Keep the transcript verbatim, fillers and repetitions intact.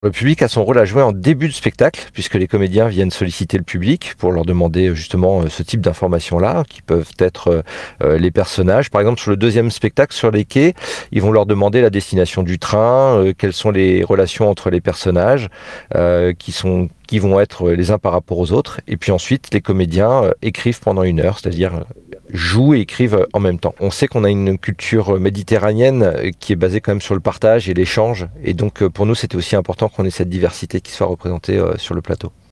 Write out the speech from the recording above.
Le public a son rôle à jouer en début de spectacle, puisque les comédiens viennent solliciter le public pour leur demander euh, justement euh, ce type d'informations-là, qui peuvent être euh, euh, les personnages. Par exemple, sur le deuxième spectacle, sur les quais, ils vont leur demander la destination du train, euh, quelles sont les relations entre les personnages, euh, qui sont qui vont être les uns par rapport aux autres. Et puis ensuite, les comédiens euh, écrivent pendant une heure, c'est-à-dire euh, jouent et écrivent en même temps. On sait qu'on a une culture méditerranéenne euh, qui est basée quand même sur le partage et l'échange. Et donc, euh, pour nous, c'était aussi important qu'on ait cette diversité qui soit représentée euh, sur le plateau.